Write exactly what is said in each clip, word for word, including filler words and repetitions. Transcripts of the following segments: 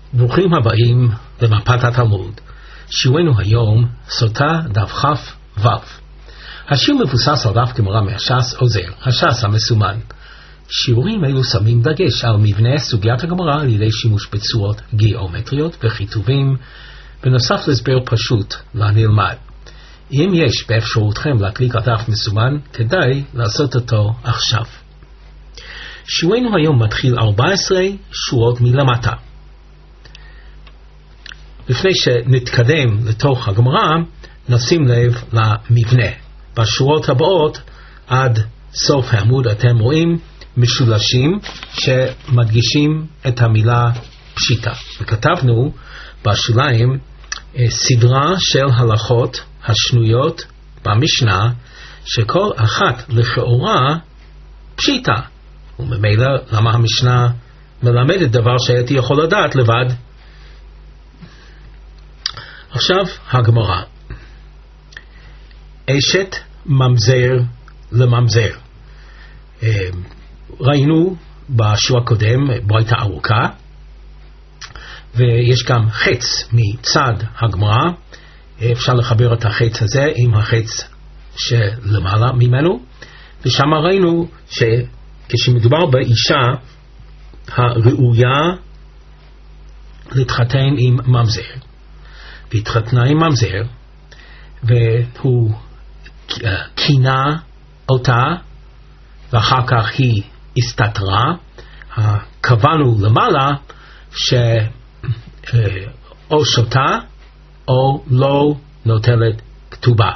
ברוכים הבאים למפת התלמוד. שיעורנו היום סוטה דף כף ו'. השיעור מבוסס על דף גמרא מהש"ס עוזר, הש"ס המסומן. שיעורים אלו שמים דגש על מבנה סוגיית הגמרא על ידי שימוש בצורות גיאומטריות וכיתובים, בנוסף להסבר פשוט לנלמד. אם יש באפשרותכם להקליק על דף מסומן, כדאי לעשות אותו עכשיו. שיעורנו היום מתחיל ארבע עשרה שורות מלמטה. לפני שנתקדם לתוך הגמרא, נשים לב למבנה. בשורות הבאות עד סוף העמוד אתם רואים משולשים שמדגישים את המילה פשיטה. וכתבנו בשוליים סדרה של הלכות השנויות במשנה, שכל אחת לכאורה פשיטה. וממילא למה המשנה מלמדת דבר שהייתי יכול לדעת לבד. עכשיו הגמרא. אשת ממזר לממזר. ראינו בשיעור הקודם ברייתא ארוכה, ויש גם חץ מצד הגמרא. אפשר לחבר את החץ הזה עם החץ שלמעלה ממנו, ושם ראינו שכשמדובר באישה הראויה להתחתן עם ממזר, והתחתנה עם ממזר, והוא קינה אותה, ואחר כך היא הסתתרה. קבענו למעלה שאו שותה או לא נוטלת כתובה.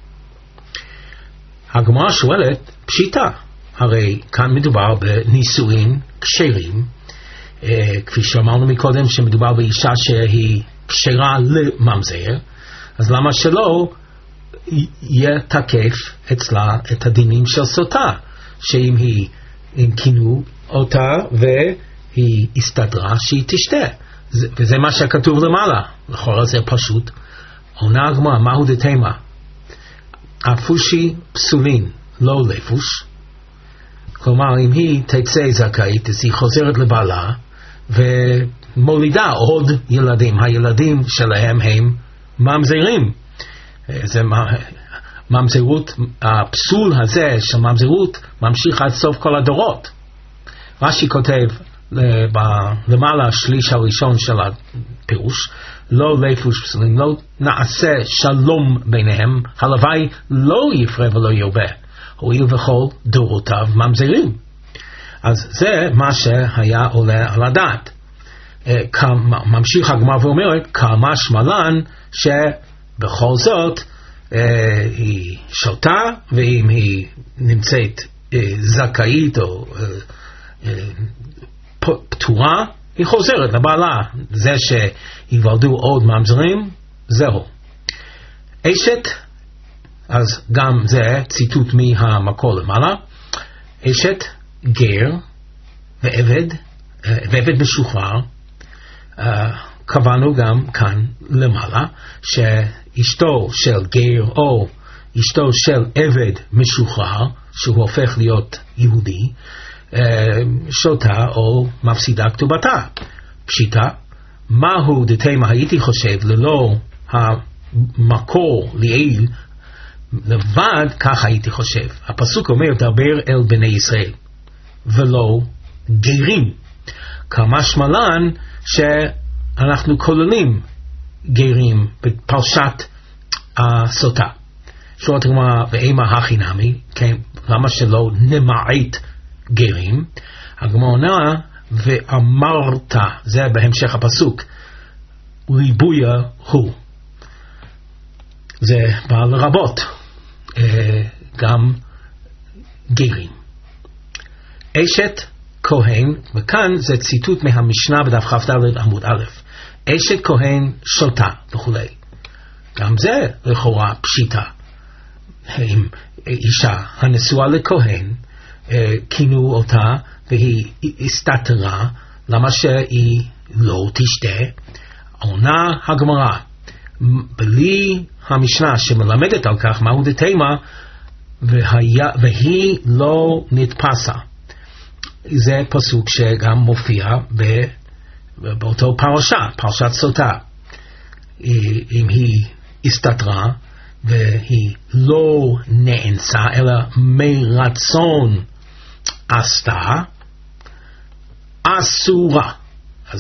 הגמרא שואלת פשיטה, הרי כאן מדובר בנישואין כשרים, כפי שאמרנו מקודם שמדובר באישה שהיא כשרה לממזר, אז למה שלא יהיה תקף אצלה את הדינים של סוטה, שאם היא, אם קינו אותה והיא הסתדרה, שהיא תשתה. זה, וזה מה שכתוב למעלה. לכאורה זה פשוט. עונה הגמרא, מהו דתימה? אפושי פסולין, לא לפוש. כלומר, אם היא תצא זכאית, אז היא חוזרת לבעלה ומולידה עוד ילדים. הילדים שלהם הם ממזרים. זה ממזרות, הפסול הזה של ממזרות ממשיך עד סוף כל הדורות. רש"י כותב למעלה השליש הראשון של הפירוש, לא לפוש פסולים, לא נעשה שלום ביניהם, הלוואי לא יפרה ולא ירבה, הואיל וכל דורותיו ממזרים. אז זה מה שהיה עולה על הדעת. ממשיך הגמרא ואומרת, כמה שמלן שבכל זאת היא שותה, ואם היא נמצאת זכאית או פטורה, היא חוזרת לבעלה. זה שיוולדו עוד ממזרים, זהו. אשת, אז גם זה ציטוט מהמקור למעלה, אשת גר ועבד, ועבד משוחרר. קבענו גם כאן למעלה שאשתו של גר או אשתו של עבד משוחרר, שהוא הופך להיות יהודי, שותה או מפסידה כתובתה. פשיטה, מהו דתימה הייתי חושב ללא המקור לעיל לבד, כך הייתי חושב. הפסוק אומר דבר אל בני ישראל ולא גרים, כמה שמלן שאנחנו כוללים גרים בפרשת הסוטה. שואלת הגמרא ואימה הכי נמי, כן, למה שלא נמעט גרים? הגמרא עונה ואמרת, זה בהמשך הפסוק, ריבויה הוא. זה בא לרבות גם גרים. אשת כהן, וכאן זה ציטוט מהמשנה בדף כ"ד עמוד א', אשת כהן שותה וכו'. גם זה לכאורה פשיטה. אם אישה הנשואה לכהן קינו אותה והיא הסתתרה, למה שהיא לא תשתה? עונה הגמרא, בלי המשנה שמלמדת על כך מהו דתימה, והיא לא נתפסה. זה פסוק שגם מופיע באותו פרשה, פרשת סוטה, אם היא הסתתרה והיא לא נאנסה אלא מרצון עשתה, אסורה. אז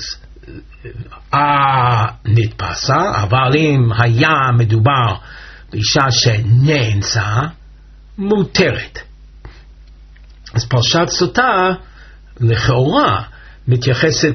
אה נתפסה, אבל אם היה מדובר באישה שנאנסה, מותרת. אז פרשת סוטה לכאורה מתייחסת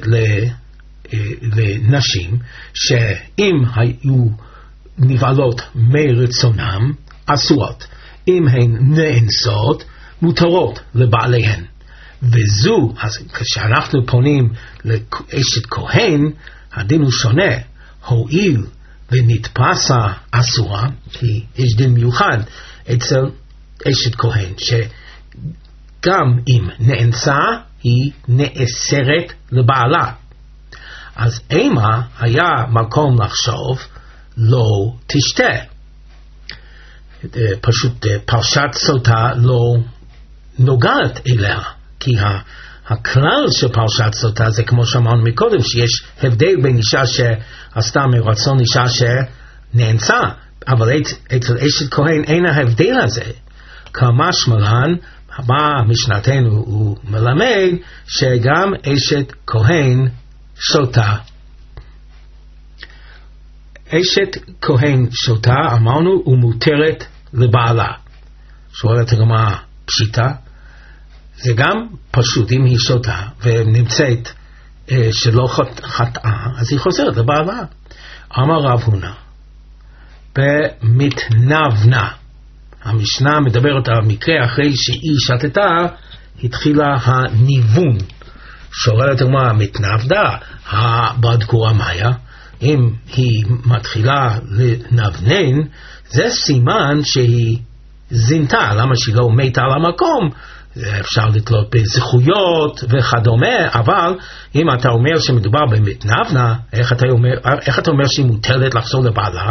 לנשים שאם היו נבעלות מרצונם, אסורות. אם הן נאנסות, מותרות לבעליהן. וזו, אז כשאנחנו פונים לאשת כהן, הדין הוא שונה. הואיל ונתפסה אסורה, כי יש דין מיוחד אצל אשת כהן, שגם אם נאנסה, היא נאסרת לבעלה. אז אימה היה מקום לחשוב, לא תשתה. פשוט פרשת סוטה לא נוגעת אליה, כי הכלל של פרשת סוטה זה כמו שאמרנו מקודם, שיש הבדל בין אישה שעשתה מרצון אישה שנאנסה, אבל אצל אשת כהן אין ההבדל הזה. כמשמע לן, מה משנתנו הוא מלמד שגם אשת כהן שותה. אשת כהן שותה, אמרנו, ומותרת לבעלה. שואלת הגמרא פשיטה, זה גם פשוט, אם היא שותה ונמצאת אה, שלא חטאה, אז היא חוזרת לבעלה. אמר רב הונא, במתנוונה. המשנה מדברת על מקרה אחרי שהיא שתתה, התחילה הניוון. שואלת הגמרא, מתנוונה, בדקו המאיה, אם היא מתחילה לנוונן, זה סימן שהיא זינתה. למה שהיא לא מתה על המקום? אפשר לתלות בזכויות וכדומה, אבל אם אתה אומר שמדובר במתנוונה, איך אתה אומר, איך אתה אומר שהיא מוטלת לחזור לבעלה?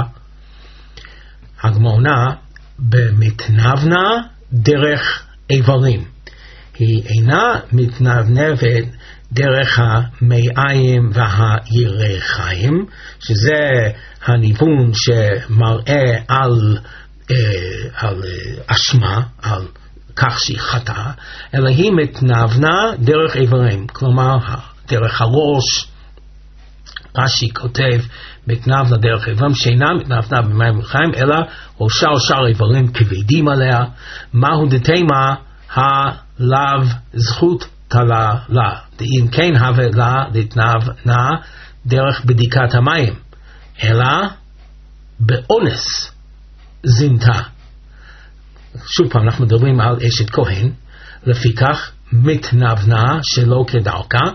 הגמרא, במתנוונה דרך איברים. היא אינה מתנוונבת דרך המעיים והירכיים, שזה הניוון שמראה על, אה, על אשמה, על כך שהיא חטאה, אלא היא מתנוונה דרך איברים, כלומר דרך הראש. רש"י כותב מתנוונה דרך איברים, שאינה מתנוונה במים וחיים, אלא ראשה או שאר איברים כבדים עליה. מהו דתימה הלאו זכות תלה לה, אם כן הווה לה להתנוונה דרך בדיקת המים, אלא באונס זינתה. שוב פעם אנחנו מדברים על אשת כהן, לפיכך מתנוונה שלא כדרכה,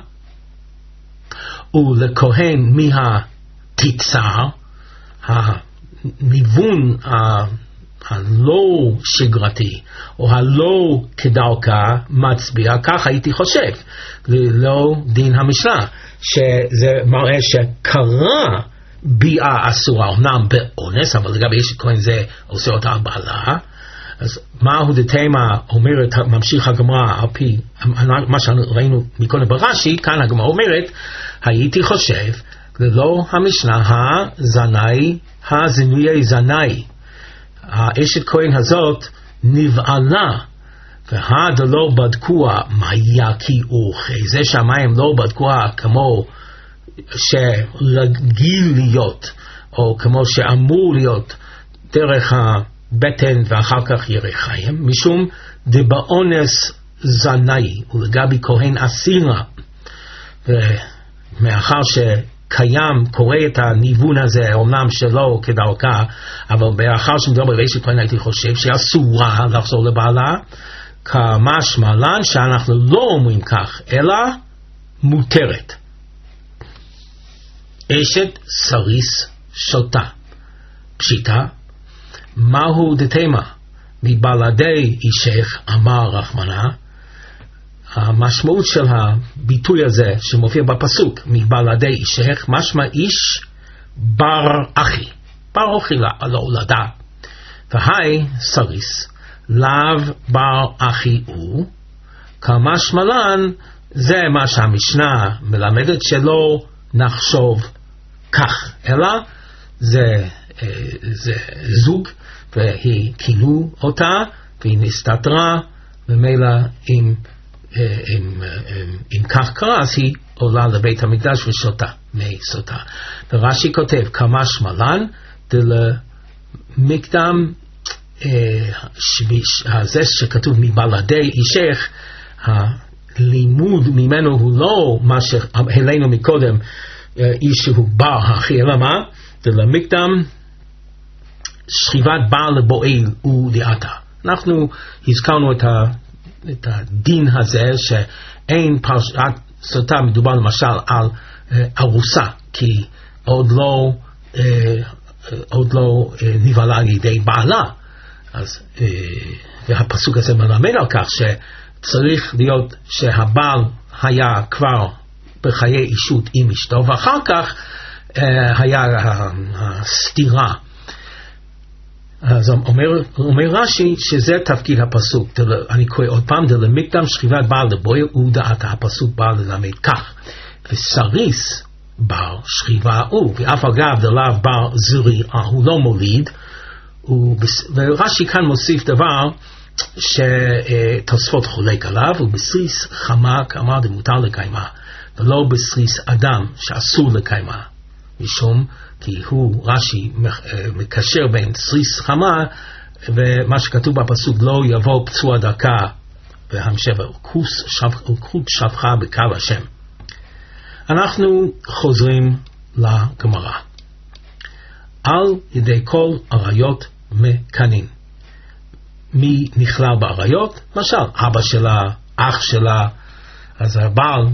ולכהן מהתצר, הניוון הלא שגרתי או הלא כדרכה מצביע, כך הייתי חושב, ללא דין המשנה, שזה מראה שקרה ביאה אסורה, אמנם באונס, אבל לגבי אשת כהן זה עושה אותה על בעלה. אז מהו דתימה אומרת, ממשיך הגמרא על פי מה שראינו מקודם ברש"י, כאן הגמרא אומרת, הייתי חושב ללא המשנה הזנאי, הזנויי זנאי, האשת כהן הזאת נבעלה, והדלא בדקוה מה יקיעוך, זה שהמים לא בדקוה כמו שרגיל להיות, או כמו שאמור להיות דרך הבטן ואחר כך ירחיים, משום דבאונס זנאי, ולגבי כהן אסירה, ומאחר ש קיים, קורא את הניוון הזה, אומנם שלא כדרכה, אבל באחר שמדובר באשת כהן הייתי חושב שהיא אסורה לחזור לבעלה, כמשמע לן שאנחנו לא אומרים כך, אלא מותרת. אשת סריס שותה. פשיטה, מהו דתימה? מבלעדי אישך אמר רחמנה, המשמעות של הביטוי הזה שמופיע בפסוק, מבלעדי אישך, משמע איש בר אחי, בר אחי להולדה, והי סריס, לאו בר אחי הוא, כמשמע לן, זה מה שהמשנה מלמדת שלא נחשוב כך, אלא זה, זה זוג, והיא כינו אותה, והיא נסתתרה, ומילא אם, אם, אם, אם כך קרה, אז היא עולה לבית המקדש ושותה מי סוטה. ורש"י כותב, כמשמע לן, דלמקדם הזה שכתוב מבלעדי אישך, הלימוד ממנו הוא לא מה שהעלינו מקודם, איש שהוא בר הכי, אלא מה? דלמקדם שכיבת בר לבועל ודעתה. אנחנו הזכרנו את, ה, את הדין הזה שאין פרשת סוטה, מדובר למשל על אה, ארוסה, כי עוד לא, אה, עוד לא אה, נבעלה על ידי בעלה. אז, אה, והפסוק הזה מלמד על כך שצריך להיות שהבעל היה כבר בחיי אישות עם אשתו, ואחר כך אה, היה הסתירה. אז אומר, אומר רש"י שזה תפקיד הפסוק. אני קורא עוד פעם, דלמקדם שכיבת בר לבועל ודעתה. הפסוק בא ללמד כך, וסריס בר שכיבה הוא, ואף אגב דלאו בר זריעה, הוא לא מוליד. ורש"י כאן מוסיף דבר שתוספות חולק עליו, ובסריס חמה כאמר דמותר לקיימה, ולא בסריס אדם שאסור לקיימה, משום כי הוא, רש"י, מקשר בין סריס חמה ומה שכתוב בפסוק, לא יבוא פצוע דקה והמשך וכות שפחה בקו השם. אנחנו חוזרים לגמרא. על ידי כל עריות מקנין. מי נכלל בעריות? למשל, אבא שלה, אח שלה, אז הבעל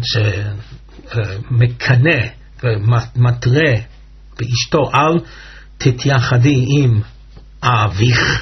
שמקנה ומטרה באשתו על תתייחדי עם אביך,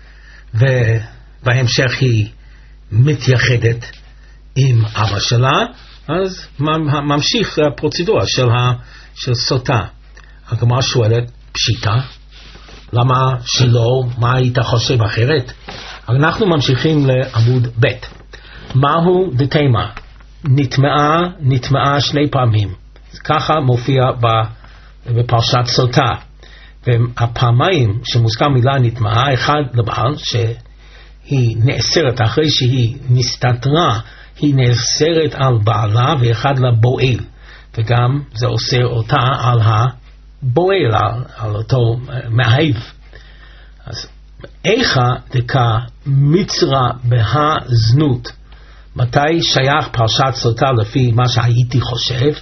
ובהמשך היא מתייחדת עם אבא שלה, אז ממשיך הפרוצדורה של, ה, של סוטה. הגמרא שואלת, פשיטה, למה שלא? מה היית חושב אחרת? אנחנו ממשיכים לעמוד ב'. מהו דתימה? נטמעה, נטמעה שני פעמים. ככה מופיע בפרשת סוטה. והפעמיים שמוזכר מילה נטמעה, אחד לבעל שהיא נאסרת אחרי שהיא נסתתרה, היא נאסרת על בעלה, ואחד לבועל. וגם זה אוסר אותה על הבועל, על, על אותו מאהב. אז איכה דקה מצרה בהזנות. מתי שייך פרשת סוטה לפי מה שהייתי חושב?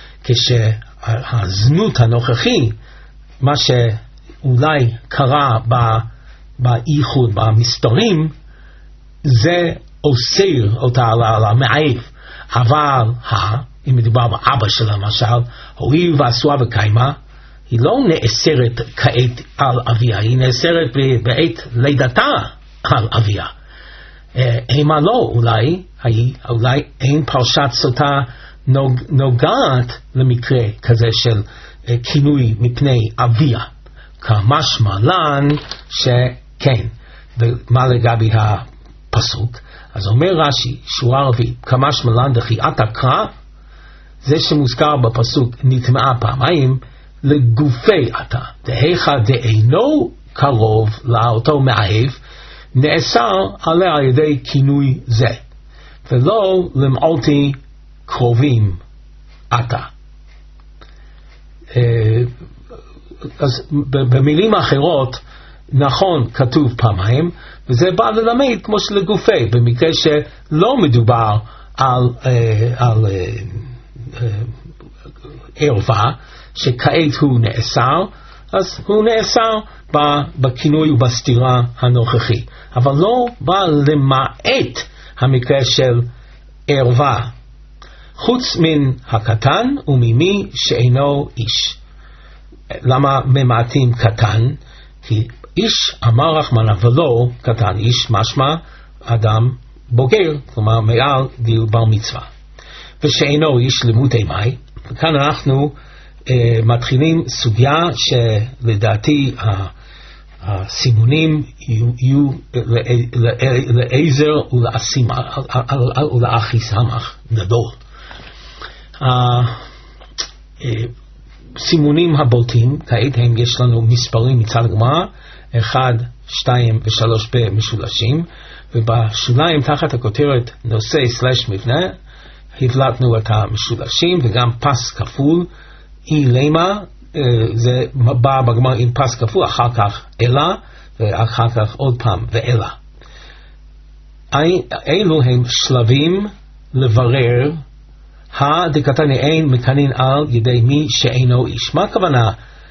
כשהזנות הנוכחי, מה שאולי קרה באיחוד, במסתרים, זה אוסר אותה על המאהב. אבל אם מדובר באבא שלה למשל, הואיל ועשוה וקיימה, היא לא נאסרת כעת על אביה, היא נאסרת בעת לידתה על אביה. אימה לא, אולי, אולי אין פרשת סוטה נוג, נוגעת למקרה כזה של כינוי מפני אביה. כמשמע לן שכן. ומה לגבי הפסוק? אז אומר רש"י, שורה רביעית, כמשמע לן דכי עתה קרא, זה שמוזכר בפסוק נטמעה פעמיים, לגופי עתה. דהיכה דאינו קרוב לאותו מאהב, נאסר עליה על ידי כינוי זה, ולא למעוטי קרובים עתה. אז במילים אחרות, נכון כתוב פעמיים, וזה בא ללמד כמו שלגופי, במקרה שלא מדובר על, על ערווה, שכעת הוא נאסר, אז הוא נאסר בכינוי ובסתירה הנוכחי. אבל לא בא למעט המקרה של ערווה, חוץ מן הקטן וממי שאינו איש. למה ממעטים קטן? כי איש אמר רחמנא ולא קטן, איש משמע אדם בוגר, כלומר מעל גיל בר מצווה. ושאינו איש למותי מאי, וכאן אנחנו uh, מתחילים סוגיה שלדעתי הסימונים יהיו לעזר ולאחי סמך גדול. Uh, הסימונים הבולטים, כעת הם יש לנו מספרים מצד הגמרא, אחד, שתיים ושלוש במשולשים, ובשוליים תחת הכותרת נושא סלש מבנה, הבלטנו את המשולשים וגם פס כפול, אי למה, זה בא בגמרא עם פס כפול, אחר כך אלה, ואחר כך עוד פעם ואלה. אלו הם שלבים לברר הדקתני אין מקנין על ידי מי שאינו איש. מה הכוונה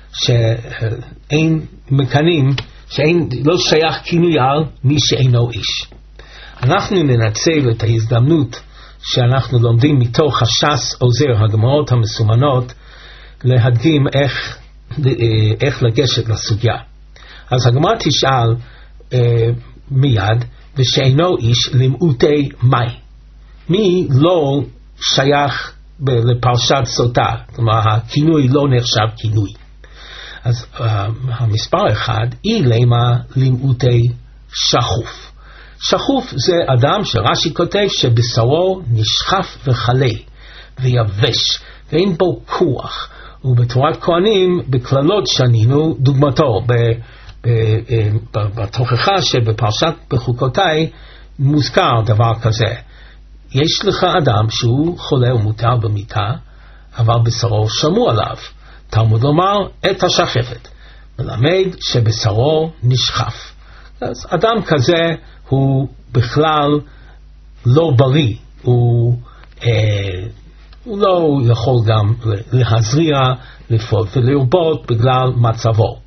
שאין מקנים, שאין, לא שייך כינוי על מי שאינו איש? אנחנו ננצל את ההזדמנות שאנחנו לומדים מתוך הש"ס עוזר, הגמרות המסומנות, להדגים איך, איך לגשת לסוגיה. אז הגמרא תשאל אה, מיד, ושאינו איש למעוטי מי. מי לא שייך לפרשת סוטה, כלומר הכינוי לא נחשב כינוי. אז uh, המספר אחד, אי למה למעוטי שחוף. שחוף זה אדם שרש"י כותב שבשרו נשחף וחלה ויבש ואין בו כוח, ובתורת כהנים בכללות שנינו דוגמתו בתוכחה שבפרשת בחוקותיי מוזכר דבר כזה. יש לך אדם שהוא חולה ומותר במיטה, אבל בשרו שמעו עליו. תלמוד לומר את השחפת, מלמד שבשרו נשחף. אז אדם כזה הוא בכלל לא בריא, הוא, אה, הוא לא יכול גם להזריע, לפעול ולרבות בגלל מצבו.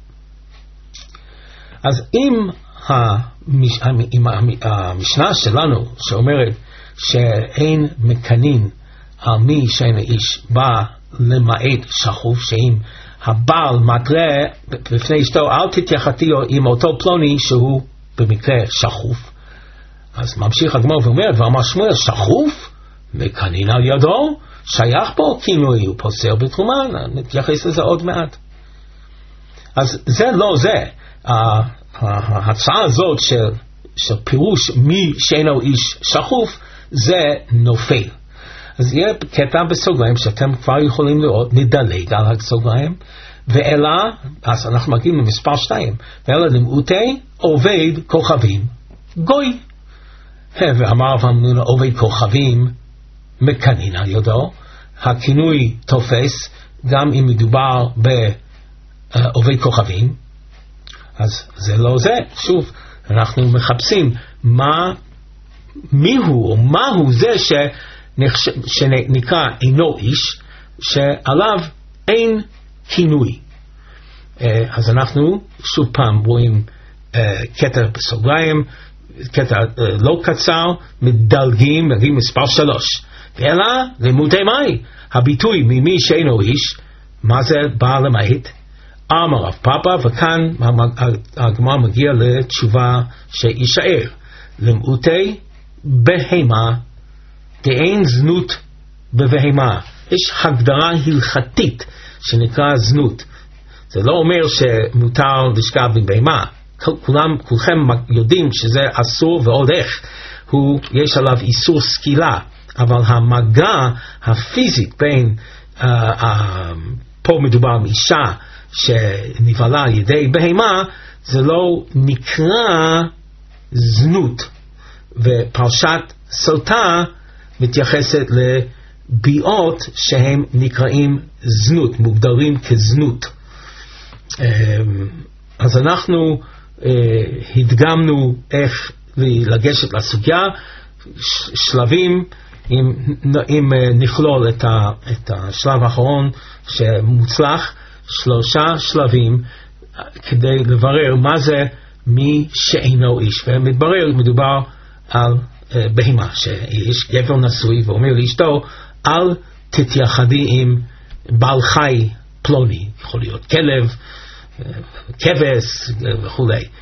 אז אם המש, המשנה שלנו שאומרת שאין מקנין על מי שאין איש בא למעט שחוף, שאם הבעל מתרה בפני אשתו אל תתייחתי עם אותו פלוני שהוא במקרה שחוף, אז ממשיך הגמרא ואומר ואמר שמואל שחוף מקנין על ידו, שייך פה כינוי, הוא פוסל בתרומה, נתייחס לזה עוד מעט. אז זה לא זה, ההצעה הזאת של, של פירוש מי שאינו איש שחוף זה נופל. אז יהיה קטע בסוגריים שאתם כבר יכולים לראות, נדלג על הסוגריים, ואלה, אז אנחנו מגיעים למספר שתיים, ואלה למעוטי עובד כוכבים גוי. ואמר אברהם עובד כוכבים מקנין על ידו, הכינוי תופס גם אם מדובר בעובד כוכבים, אז זה לא זה. שוב, אנחנו מחפשים מה, מיהו או מהו זה שנחש, שנקרא אינו איש, שעליו אין כינוי. אז אנחנו שוב פעם רואים קטע בסוגריים, קטע לא קצר, מדלגים, מגיעים מספר שלוש. אלא למעוטי מי, הביטוי ממי שאינו איש, מה זה בא למעט? אמר רב פאפא, וכאן הגמרא מגיע לתשובה שישאר. למעוטי בהמה, דאין זנות בבהמה. יש הגדרה הלכתית שנקרא זנות. זה לא אומר שמותר לשכב עם בהמה. כולם, כולכם יודעים שזה אסור ועוד איך. הוא, יש עליו איסור סקילה. אבל המגע הפיזית בין, uh, uh, פה מדובר עם אישה שנבעלה על ידי בהמה, זה לא נקרא זנות. ופרשת סוטה מתייחסת לביאות שהם נקראים זנות, מוגדרים כזנות. Um, אז אנחנו uh, הדגמנו איך לגשת לסוגיה, שלבים, אם, אם נכלול את, ה, את השלב האחרון שמוצלח, שלושה שלבים כדי לברר מה זה מי שאינו איש. ומתברר, מדובר על uh, בהמה, שיש גבר נשוי ואומר לאשתו, אל תתייחדי עם בעל חי פלוני, יכול להיות כלב, כבש וכו'.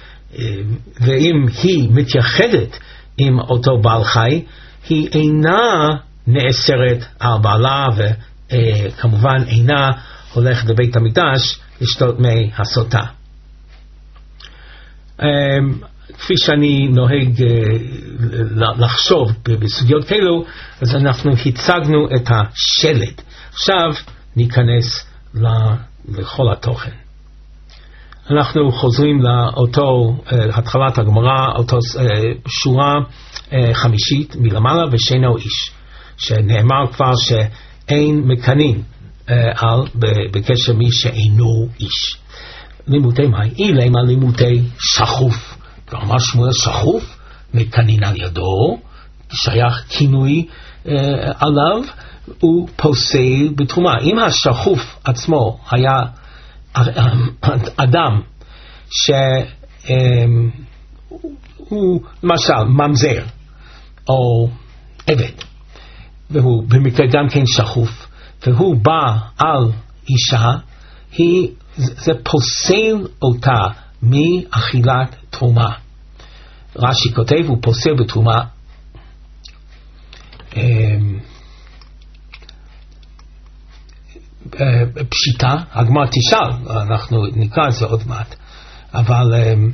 ואם היא מתייחדת עם אותו בעל חי, היא אינה נאסרת על בעלה, וכמובן אינה הולכת לבית המקדש לשתות מי הסוטה. כפי שאני נוהג לחשוב בסוגיות כאלו, אז אנחנו הצגנו את השלד. עכשיו ניכנס לכל התוכן. אנחנו חוזרים לאותו התחלת הגמרא, אותו שורה חמישית מלמעלה, ושאינו איש, שנאמר כבר שאין מקנין על בקשר מי שאינו איש. לימודי מה? אילמה לימודי שחוף. כלומר שמואל שחוף, מקנין על ידו, שייך כינוי עליו, הוא פוסל בתרומה. אם השחוף עצמו היה אדם שהוא למשל ממזר או עבד, והוא במקרה גם כן שחוף, והוא בא על אישה, היא, זה פוסל אותה מאכילת תרומה. רש"י כותב, הוא פוסל בתרומה פשיטה. הגמרא תשאל, אנחנו נקרא את זה עוד מעט, אבל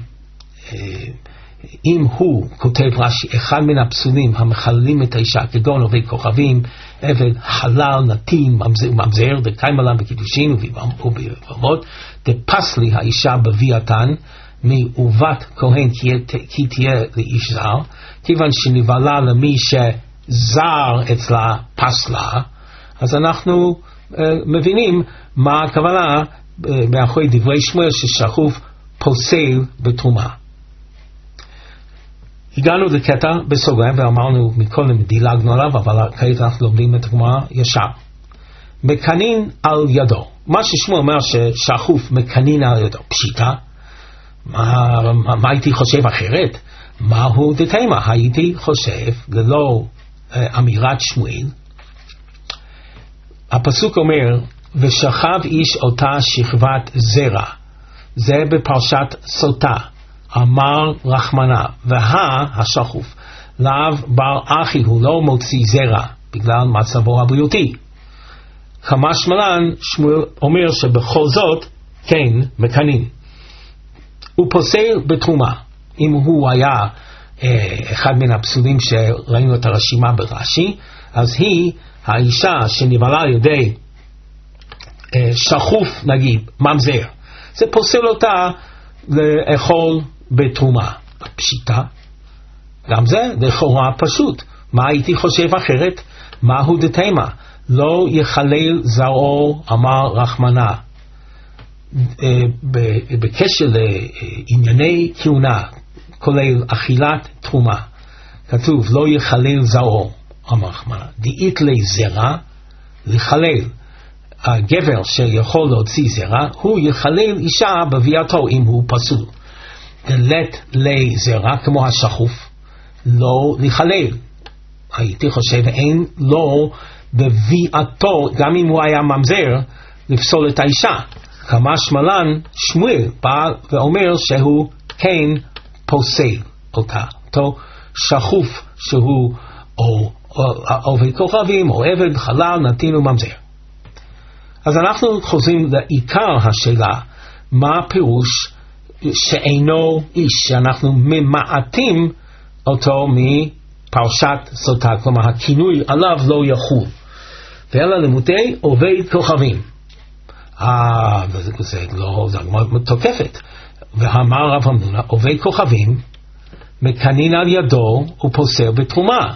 אם הוא כותב רש"י, אחד מן הפסולים המחללים את האישה, כגון עובי כוכבים, עבד, חלל, נתין, ממזר, דקיימה להם בקידושין ובברכות, דפסלי האישה בביאתן מעוות כהן כי תהיה לאיש זר, כיוון שנבהלה למי שזר אצלה פסלה, אז אנחנו uh, מבינים מה הכוונה uh, מאחורי דברי שמואל ששחוף פוסל בתרומה. הגענו לקטע בסוגריים ואמרנו מקודם דילגנו עליו, אבל כעת אנחנו לומדים את הגמרא ישר. מקנין על ידו. מה ששמואל אומר ששחוף מקנין על ידו פשיטה. מה, מה, מה הייתי חושב אחרת? מהו דתימה? הייתי חושב ללא אה, אמירת שמואל. הפסוק אומר ושכב איש אותה שכבת זרע, זה בפרשת סוטה, אמר רחמנה, והה השחוף לאו בר אחי, הוא לא מוציא זרע בגלל מצבו הבריאותי. כמשמען שמואל אומר שבכל זאת כן מקנין. הוא פוסל בתרומה. אם הוא היה אה, אחד מן הפסולים שראינו את הרשימה ברש"י, אז היא האישה שנבהלה על ידי אה, שחוף נגיד ממזר, זה פוסל אותה לאכול בתרומה פשיטה. גם זה לכאורה פשוט. מה הייתי חושב אחרת? מהו דתימה? לא יחלל זרעו, אמר רחמנה. בקשר לענייני כהונה, כולל אכילת תרומה, כתוב לא יחלל זרעו, אמר רחמנה. דאית לי זרע, לחלל. הגבר שיכול להוציא זרע, הוא יחלל אישה בביאתו אם הוא פסול. דלת לי זרע, כמו השחוף, לא לחלל. הייתי חושב אין לו בביאתו, גם אם הוא היה ממזר, לפסול את האישה. כמשמען שמואל בא ואומר שהוא כן פוסל אותה, אותו שחוף שהוא או עובי כוכבים או עבד, חלל, נתין וממזר. אז אנחנו חוזרים לעיקר השאלה, מה הפירוש שאינו איש, שאנחנו ממעטים אותו מפרשת סוטה, כלומר הכינוי עליו לא יחול, ואלה לימודי עובי כוכבים. אה, זה לא, זה תוקפת. ואמר רב אמנונה, עובי כוכבים מקנין על ידו ופוסל בתרומה.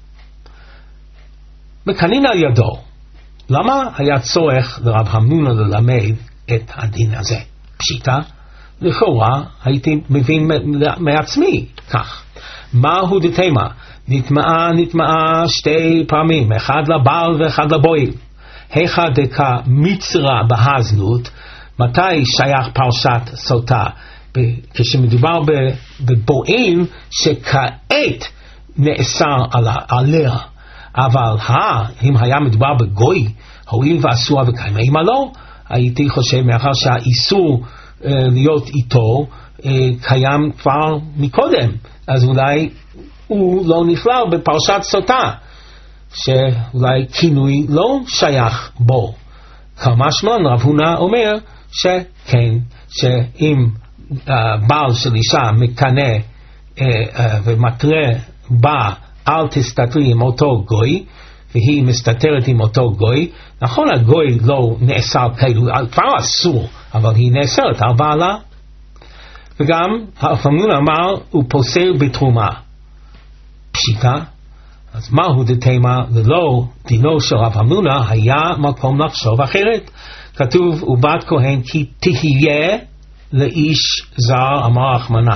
מקנין על ידו. למה היה צורך לרב אמנונה ללמד את הדין הזה? פשיטה, לכאורה הייתי מבין מעצמי כך. מהו דתימה? נטמעה נטמעה שתי פעמים, אחד לבעל ואחד לבועל. היכא דקה מצרה בהזנות, מתי שייך פרשת סוטה? כשמדובר בבועל שכעת נאסר עליה, אבל אם היה מדובר בגוי, הואיל ואסורה וקיימה, אם לא, הייתי חושב מאחר שהאיסור להיות איתו קיים כבר מקודם, אז אולי הוא לא נכלל בפרשת סוטה, שאולי כינוי לא שייך בו. כמשמען רב הונא אומר שכן, שאם uh, בעל של אישה מקנא uh, uh, ומתרה בה אל תסתתרי עם אותו גוי, והיא מסתתרת עם אותו גוי. נכון, הגוי לא נאסר כאילו, כבר אסור, אבל היא נאסרת על בעלה. וגם הרב אמנון אמר, הוא פוסל בתרומה. פשיטה. אז מהו דתימה? ללא דינו של רב אמנונה היה מקום לחשוב אחרת. כתוב, ובת כהן כי תהיה לאיש זר, אמר רחמנא.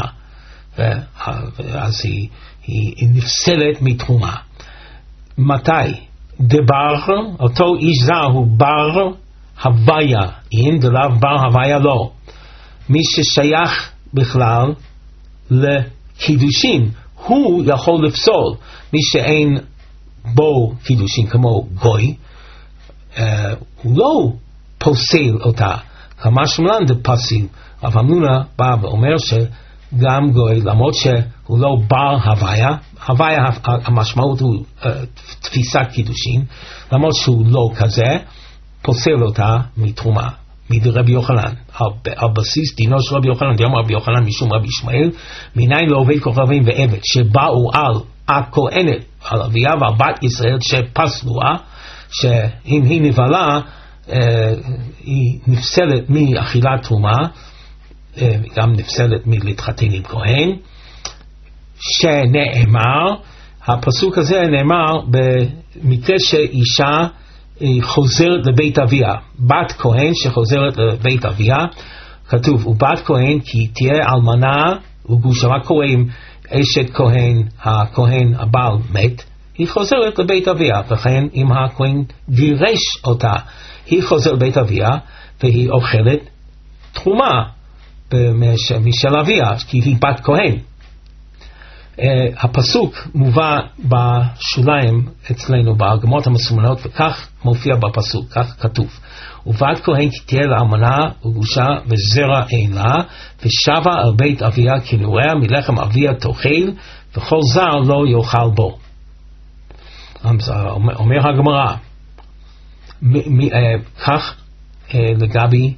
אז היא, היא, היא נפסלת מתרומה. מתי? דבר, אותו איש זר הוא בר הוויה, אין דלאו בר הוויה לא. מי ששייך בכלל לקידושין, הוא יכול לפסול. מי שאין בו קידושין כמו גוי, אה, הוא לא פוסל אותה. כמה שמלן דפסיל. רב אמנונה בא ואומר שגם גוי, למרות שהוא לא בר הוויה, הוויה המשמעות הוא uh, תפיסת קידושין, למרות שהוא לא כזה, פוסל אותה מתרומה, מדרבי יוחנן, על, על בסיס דינו של רבי יוחנן, דיום רבי יוחנן משום רבי ישמעאל, מניין לא עובד כוכבים ועבד, שבאו על הכהנת, על אביה ועל בת ישראל שפסלוה, שאם היא נבלה, uh, היא נפסלת מאכילת תרומה, uh, גם נפסלת מלהתחתן עם כהן, שנאמר, הפסוק הזה נאמר במקרה שאישה חוזרת לבית אביה, בת כהן שחוזרת לבית אביה, כתוב, ובת כהן כי תהיה אלמנה וגרושה. מה קורה אם אשת כהן, הכהן הבעל מת, היא חוזרת לבית אביה, וכן אם הכהן גירש אותה, היא חוזרת לבית אביה והיא אוכלת תרומה משל אביה, כי היא בת כהן. Uh, הפסוק מובא בשוליים אצלנו בהגמות המסומנות, וכך מופיע בפסוק, כך כתוב, ובת כהן תהיה לאלמנה וגרושה וזרע אין לה, ושבה על בית אביה כנוריה מלחם אביה תאכל, וכל זר לא יאכל בו. אומר הגמרא, כך לגבי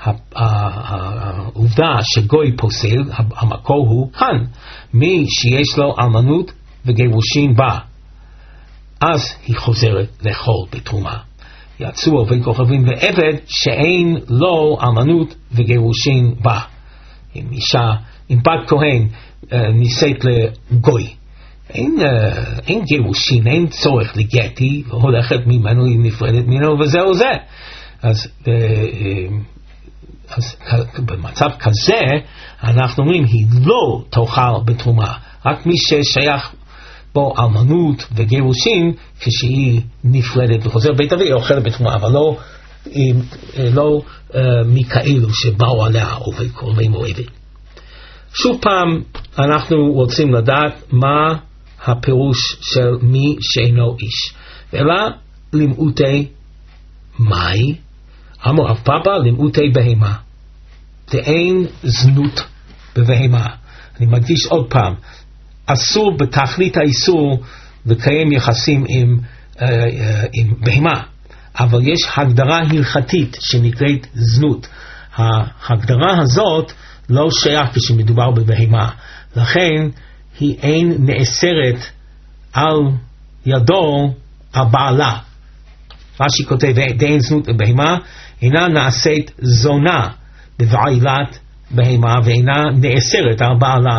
העובדה שגוי פוסל, המקור הוא כאן, מי שיש לו אלמנות וגירושין בה, אז היא חוזרת לאכול בתרומה. יצאו עובד כוכבים ועבד שאין לו אלמנות וגירושין בה. אם אישה, אם בת כהן נישאת לגוי, אין, אין גירושין, אין צורך לגט, היא הולכת ממנו, היא נפרדת ממנו וזהו זה. אז אז במצב כזה אנחנו אומרים היא לא תאכל בתרומה, רק מי ששייך בו אלמנות וגירושין, כשהיא נפרדת וחוזרת בית אביה אוכלת בתרומה, אבל לא, לא uh, מכאלו שבאו עליה עובד קרובים או עבד. שוב פעם אנחנו רוצים לדעת מה הפירוש של מי שאינו איש, אלא למעוטי מאי, אמר רב פאפא למעוטי בהמה, דאין זנות בבהמה. אני מדגיש עוד פעם, אסור בתכלית האיסור לקיים יחסים עם, אה, אה, עם בהמה, אבל יש הגדרה הלכתית שנקראת זנות. ההגדרה הזאת לא שייך כשמדובר בבהמה, לכן היא אין נאסרת על ידו הבעלה. רש"י כותב, דאין זנות בבהמה, אינה נעשית זונה בבעילת בהמה, ואינה נאסרת על בעלה.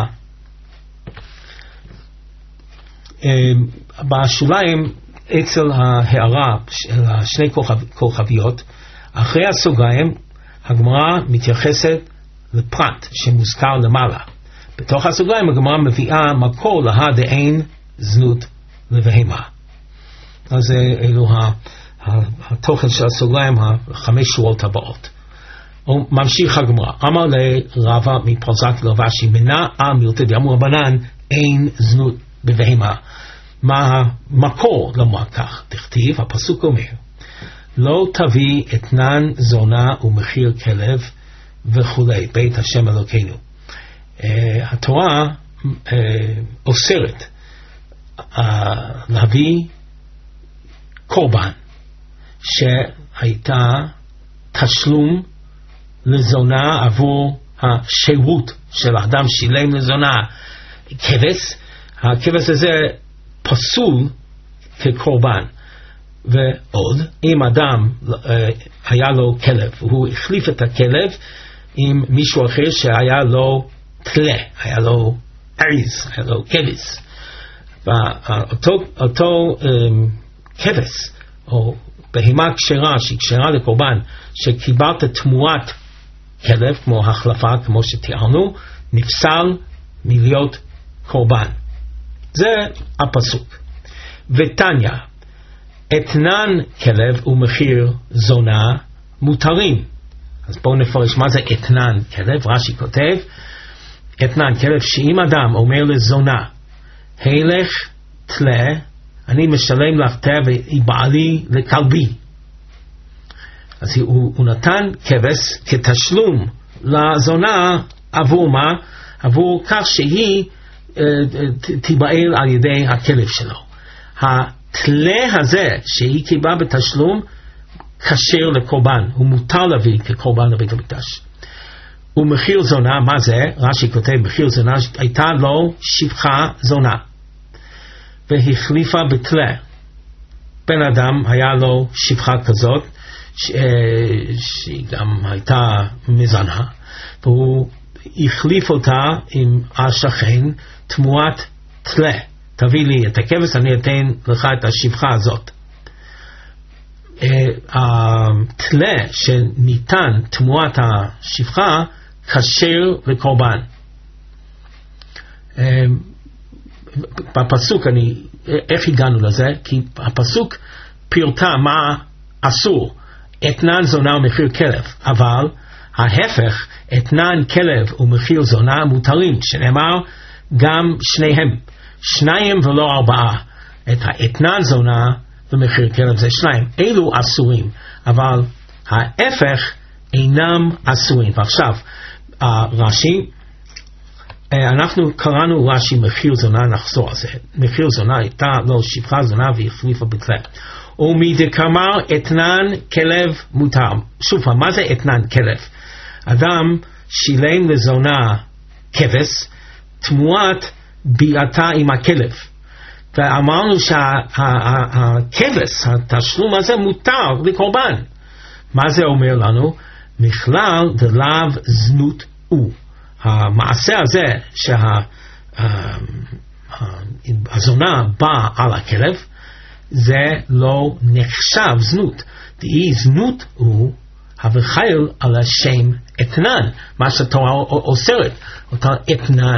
בשוליים אצל ההערה של שני כוכביות, אחרי הסוגריים, הגמרא מתייחסת לפרט שמוזכר למעלה. בתוך הסוגריים הגמרא מביאה מקור לה דאין זנות לבהמה. אז אלו התוכן של הסוגריים, החמש שורות הבאות. ממשיך הגמרא, אמר לרבא מפרזת לרבשי, מנע על מילתא דאמרו רבנן אין זנות בבהמה. מה המקור לומר כך? תכתיב, הפסוק אומר, לא תביא אתנן זונה ומחיר כלב וכולי, בית השם אלוקינו. uh, התורה uh, אוסרת uh, להביא קורבן שהייתה תשלום לזונה עבור השירות של האדם, שילם לזונה כבש. הכבש הזה פסול כקורבן. ועוד, אם אדם היה לו כלב, והוא החליף את הכלב עם מישהו אחר שהיה לו תלה, היה לו עריז, היה לו כבש, ואותו אותו, כבש, או בהמה כשרה, שהיא כשרה לקורבן, שקיבלת תמורת כלב, כמו החלפה, כמו שתיארנו, נפסל מלהיות קורבן. זה הפסוק. ותניא, אתנן כלב ומחיר זונה מותרים. אז בואו נפרש מה זה אתנן כלב. רש"י כותב, אתנן כלב, שאם אדם אומר לזונה, הלך תלה, אני משלם לך תה והיא בעלי לכלבי. אז הוא, הוא נתן כבש כתשלום לזונה עבור מה? עבור כך שהיא uh, תיבעל על ידי הכלב שלו. התלה הזה שהיא קיבלה בתשלום כשר לקורבן, הוא מותר להביא כקורבן לבית המקדש. ומחיר זונה, מה זה? רש"י כותב, מחיר זונה הייתה לו שפחה זונה והחליפה בתלה. בן אדם היה לו שפחה כזאת ש... שהיא גם הייתה מזנה, והוא החליף אותה עם השכן תמורת תלה. תביא לי את הכבש, אני אתן לך את השפחה הזאת. התלה שניתן תמורת השפחה כשר לקורבן. בפסוק, אני, איך הגענו לזה? כי הפסוק פירטה מה אסור, אתנן זונה ומחיר כלב, אבל ההפך, אתנן כלב ומחיר זונה מותרים, שנאמר גם שניהם, שניים ולא ארבעה. את האתנן זונה ומחיר כלב זה שניים, אלו אסורים, אבל ההפך אינם אסורים. ועכשיו רש"י, אנחנו קראנו רש"י מחיר זונה, נחזור על זה. מחיר זונה הייתה לו שפחה זונה והחליפה בתלה. ומדקאמר אתנן כלב מותר. שוב, מה זה אתנן כלב? אדם שילם לזונה כבש תמורת ביעתה עם הכלב, ואמרנו שהכבש, התשלום הזה מותר לקורבן. מה זה אומר לנו? מכלל דלאו זנות הוא. המעשה הזה שהזונה באה על הכלב, זה לא נחשב זנות. דהי זנות הוא הבחייל על השם אתנן, מה שהתורה אוסרת, אותה אתנן,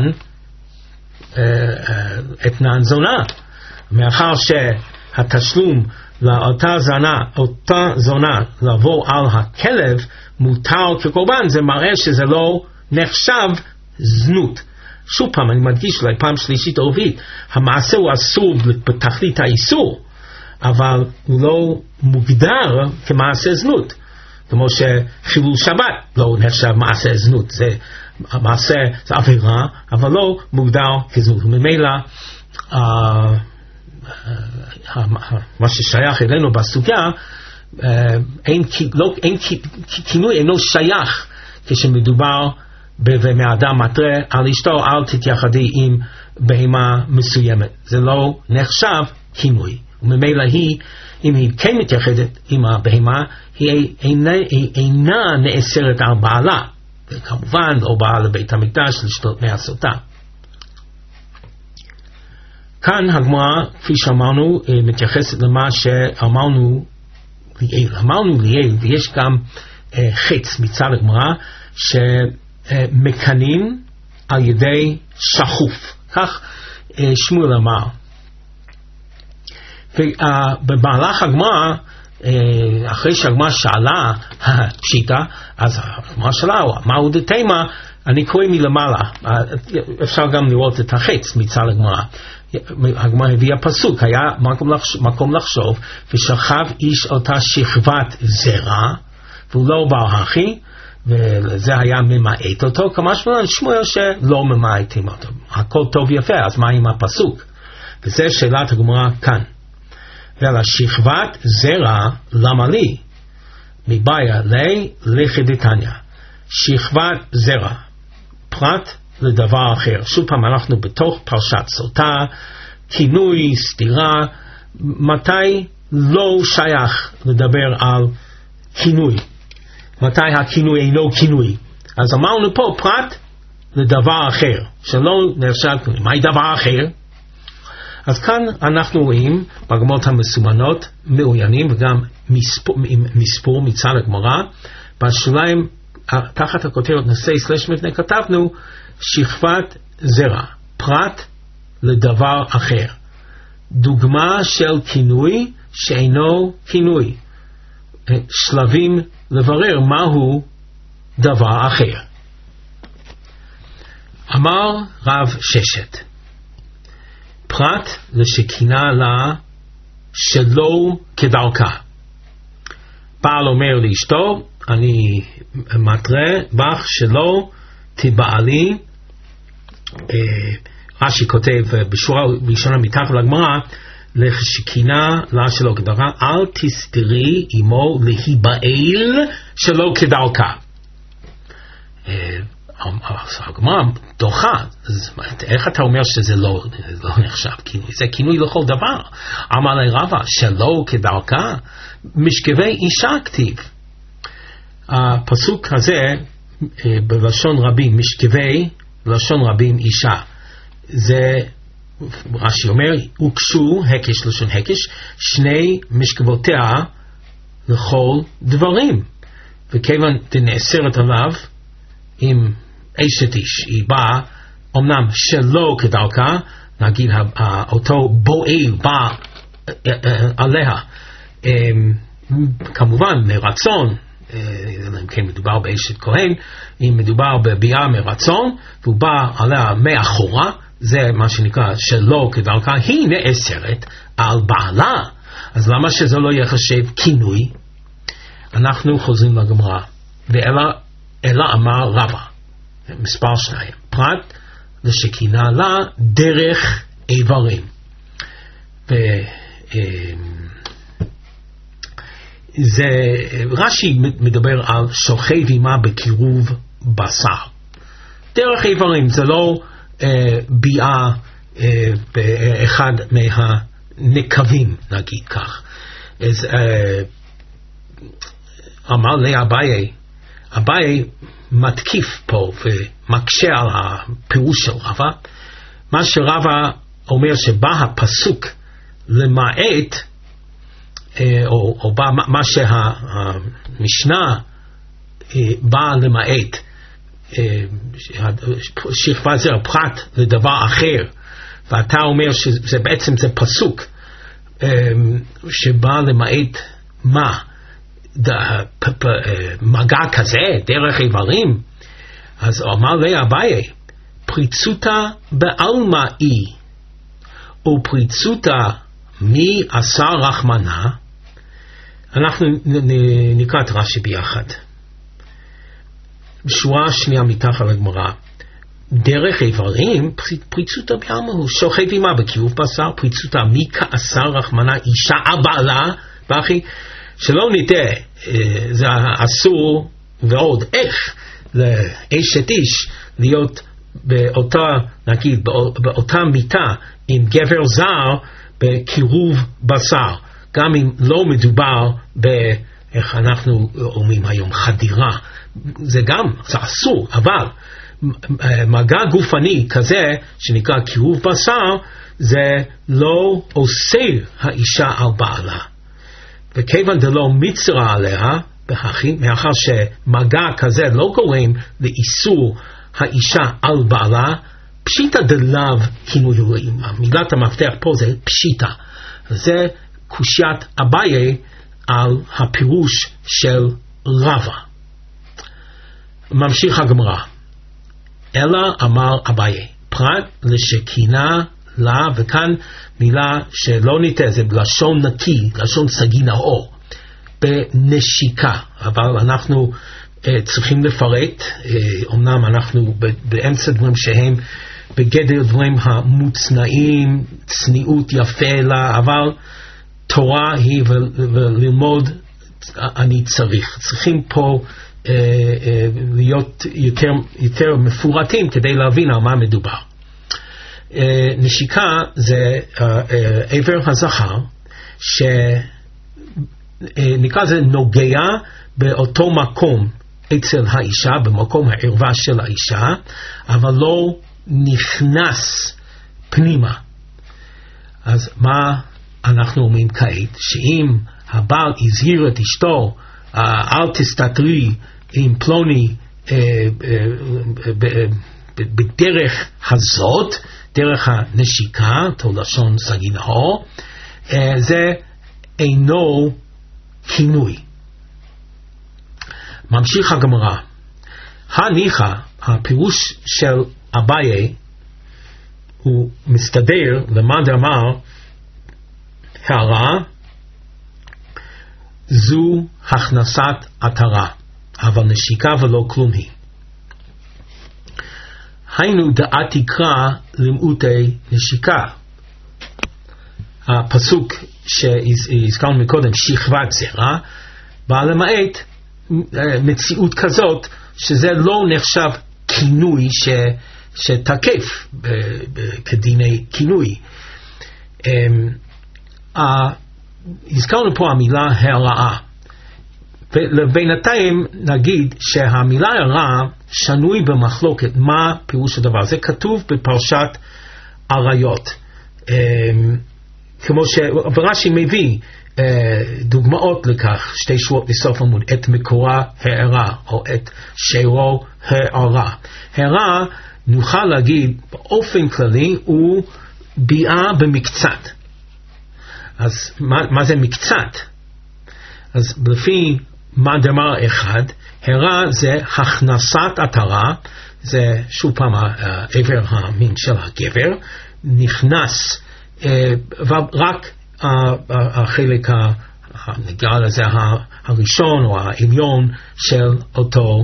אתנן זונה. מאחר שהתשלום לאותה זונה, אותה זונה לעבור על הכלב מותר כקורבן, זה מראה שזה לא נחשב זנות. שוב פעם, אני מדגיש אולי פעם שלישית או רביעית, המעשה הוא אסור בתכלית האיסור, אבל הוא לא מוגדר כמעשה זנות. כמו שחילול שבת לא נחשב מעשה זנות, זה מעשה, זה עבירה, אבל לא מוגדר כזנות. וממילא מה ששייך אלינו בסוגיה, אין כינוי אינו שייך כשמדובר במאדם מתרה על אשתו, אל תתייחדי עם בהמה מסוימת, זה לא נחשב כינוי. וממילא היא, אם היא כן מתייחדת עם הבהמה, היא אינה, היא אינה נאסרת על בעלה, וכמובן לא באה לבית המקדש לשתות מהסוטה. כאן הגמרא, כפי שאמרנו, מתייחסת למה שאמרנו ליאל. אמרנו ליאל, ויש גם חץ מצד הגמרא, שמקנים על ידי שחוף. כך שמואל אמר. ובמהלך הגמרא, אחרי שהגמרא שאלה פשיטה, אז הגמרא שאלה, מהו דתימה, אני קורא מלמעלה. אפשר גם לראות את החץ מצד הגמרא. הגמרא הביאה פסוק, היה מקום לחשוב, מקום לחשוב, ושכב איש אותה שכבת זרע, והוא לא בר הכי, וזה היה ממעט אותו, כמה שמואל שמואל שלא ממעטים אותו. הכל טוב יפה, אז מה עם הפסוק? וזה שאלת הגמרא כאן. ועל השכבת זרע, למה לי? מבעיה לי לכדתניא. שכבת זרע, פרט לדבר אחר. שוב פעם, אנחנו בתוך פרשת סוטה, כינוי, סתירה. מתי לא שייך לדבר על כינוי. מתי הכינוי אינו כינוי? אז אמרנו פה פרט לדבר אחר, שלא נחשב כינוי. מהי דבר אחר? אז כאן אנחנו רואים בגמרות המסומנות מעוינים וגם מספור, מספור מצד הגמרא. בשוליים תחת הכותרת נושא סלש מפנה כתבנו שכבת זרע, פרט לדבר אחר. דוגמה של כינוי שאינו כינוי. שלבים לברר מהו דבר אחר. אמר רב ששת, פרט לשכינה לה שלא כדרכה. בעל אומר לאשתו, אני מתרה בך שלא תבעלי, רש"י כותב בשורה ראשונה מתחת לגמרא, לשכינה לה שלא כדרכה, אל תסתרי עמו להיבעל שלא כדרכה. הגמרא דוחה, איך אתה אומר שזה לא, לא נחשב כינוי? זה כינוי לכל דבר. אמר לי רבא, שלא כדרכה, משכבי אישה כתיב. הפסוק הזה בלשון רבים, משכבי בלשון רבים אישה, זה רש"י אומר, הוקשו הקש לשון הקש, שני משכבותיה לכל דברים, וכיוון דנאסרת עליו עם אשת איש, היא באה אמנם שלא כדרכה, נגיד אותו בועל בא עליה כמובן מרצון, אם כן מדובר באשת כהן, אם מדובר בביאה מרצון והוא בא עליה מאחורה, זה מה שנקרא שלא כדרכה, היא נאסרת על בעלה. אז למה שזה לא יחשב כינוי? אנחנו חוזרים לגמרא, ואלא אלא אמר רבא מספר שניים, פרט לשכינה לה דרך איברים. וזה רש"י מדבר על שוכב עמה בקירוב בשר. דרך איברים זה לא אה, ביאה אה, באחד מהנקבים, נגיד כך. אז אה, אמר לי אביי, אביי מתקיף פה ומקשה על הפירוש של רבא. מה שרבא אומר שבא הפסוק למעט, או, או בא, מה שהמשנה באה למעט, שכבה זה פרט לדבר אחר, ואתה אומר שזה בעצם זה פסוק שבא למעט מה? מגע כזה, דרך איברים. אז אמר לי אביי, פריצותה בעלמא היא, או פריצותה מי עשה רחמנה. אנחנו נקרא את רש"י ביחד. בשורה שנייה מתחת לגמרא, דרך איברים, פריצותה בעלמא הוא, שוכב עמה בקירוב בשר, פריצותה מי עשה רחמנה, אישה הבעלה, ואחי, שלא נטעה, זה אסור ועוד איך לאשת איש להיות באותה, נגיד, באותה מיטה עם גבר זר בקירוב בשר, גם אם לא מדובר באיך אנחנו אומרים היום חדירה, זה גם, זה אסור, אבל מגע גופני כזה שנקרא קירוב בשר, זה לא אוסר האישה על בעלה. וכיוון דלא מצרה עליה, מאחר שמגע כזה לא גורם לאיסור האישה על בעלה, פשיטה דלאו כינוי אלוהים. מילת המפתח פה זה פשיטה. זה קושיית אביי על הפירוש של רבא. ממשיך הגמרא. אלא אמר אביי, פרט לשכינה לה, וכאן מילה שלא ניתן, זה בלשון נקי, לשון סגי נאור, בנשיקה. אבל אנחנו uh, צריכים לפרט, uh, אמנם אנחנו באמצע דברים שהם בגדר דברים המוצנעים, צניעות יפה לה, אבל תורה היא וללמוד אני צריך. צריכים פה uh, uh, להיות יותר, יותר מפורטים כדי להבין על מה מדובר. נשיקה זה עבר הזכר נקרא זה נוגע באותו מקום אצל האישה, במקום הערווה של האישה, אבל לא נכנס פנימה. אז מה אנחנו אומרים כעת? שאם הבעל הזהיר את אשתו, אל תסתתרי עם פלוני בדרך הזאת, דרך הנשיקה, תולשון סגינהו, זה אינו כינוי. ממשיך הגמרא, הניחא, הפירוש של אביי, הוא מסתדר למאן דאמר, הערה זו הכנסת עטרה, אבל נשיקה ולא כלום היא. היינו דעת תקרא למעוטי נשיקה. הפסוק שהזכרנו מקודם, שכבת זרע, בא למעט מציאות כזאת שזה לא נחשב כינוי ש, שתקף ב, ב, כדיני כינוי. הזכרנו פה המילה הרעה, ובינתיים נגיד שהמילה הרעה שנוי במחלוקת מה פירוש הדבר. זה כתוב בפרשת עריות, כמו שרש"י מביא דוגמאות לכך, שתי שורות בסוף עמוד, את מקורה הערה או את שירו הערה. הערה נוכל להגיד באופן כללי הוא ביאה במקצת. אז מה, מה זה מקצת? אז לפי מאן דאמר אחד, הערה זה הכנסת עטרה, זה שוב פעם העבר המין של הגבר, נכנס רק החלק נקרא לזה הראשון או העליון של אותו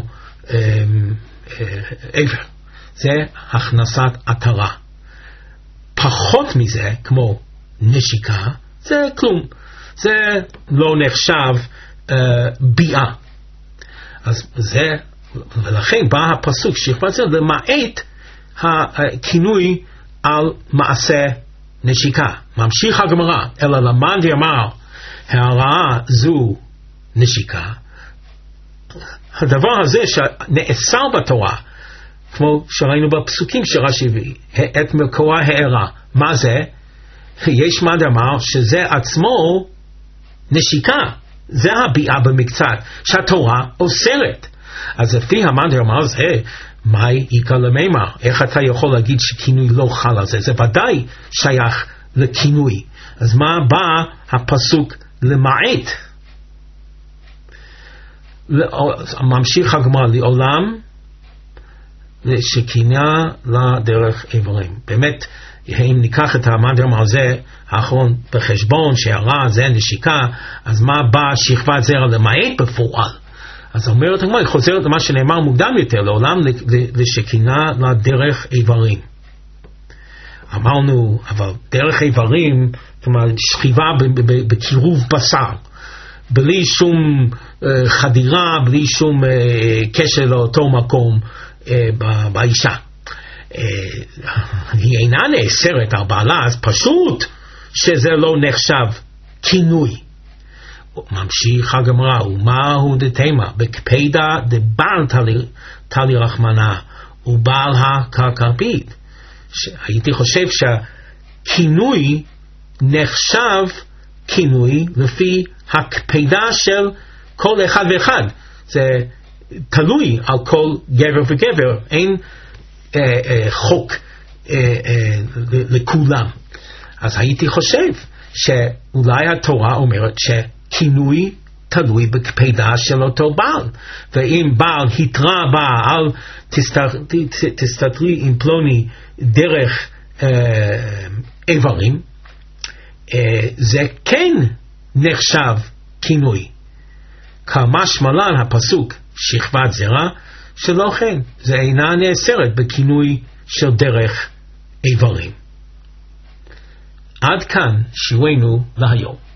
עבר, זה הכנסת עטרה. פחות מזה, כמו נשיקה, זה כלום, זה לא נחשב uh, ביאה. אז זה, ולכן בא הפסוק שכבת זה למעט הכינוי על מעשה נשיקה. ממשיך הגמרא, אלא למאן דאמר הרעה זו נשיקה, הדבר הזה שנאסר בתורה, כמו שראינו בפסוקים שרש"י הביא, את מקורה הערה, מה זה? יש מאן דאמר שזה עצמו נשיקה, זה הביאה במקצת שהתורה אוסרת. אז לפי המאן דאמר זה, מהי איכא למימר? איך אתה יכול להגיד שכינוי לא חל על זה? זה ודאי שייך לכינוי. אז מה בא הפסוק למעט? ממשיך הגמרא, לעולם שכינה לדרך איברים. באמת, אם ניקח את המאן דאמר הזה האחרון בחשבון, שהרע זה נשיקה, אז מה בא שכבת זרע למעט בפועל? אז אומרת הגמרא, היא חוזרת למה שנאמר מוקדם יותר, לעולם לשכינה לדרך איברים. אמרנו, אבל דרך איברים, כלומר שכיבה בקירוב בשר, בלי שום uh, חדירה, בלי שום uh, קשר לאותו מקום uh, באישה. Uh, היא אינה נאסרת על בעלה, אז פשוט שזה לא נחשב כינוי. ממשיך הגמרא, ומהו דתימה, בקפידה דבעל תלי, תלי רחמנה, ובעל הקרקרפית. הייתי חושב שהכינוי נחשב כינוי לפי הקפידה של כל אחד ואחד. זה תלוי על כל גבר וגבר, אין אה, אה, חוק אה, אה, לכולם. אז הייתי חושב שאולי התורה אומרת שכינוי תלוי בקפידה של אותו בעל, ואם בעל התרה בה על תסתתרי עם פלוני דרך אה, איברים, אה, זה כן נחשב כינוי. כמשמע לן הפסוק שכבת זרע, שלא כן, זה אינה נאסרת בכינוי של דרך איברים. עד כאן שיעורנו להיום.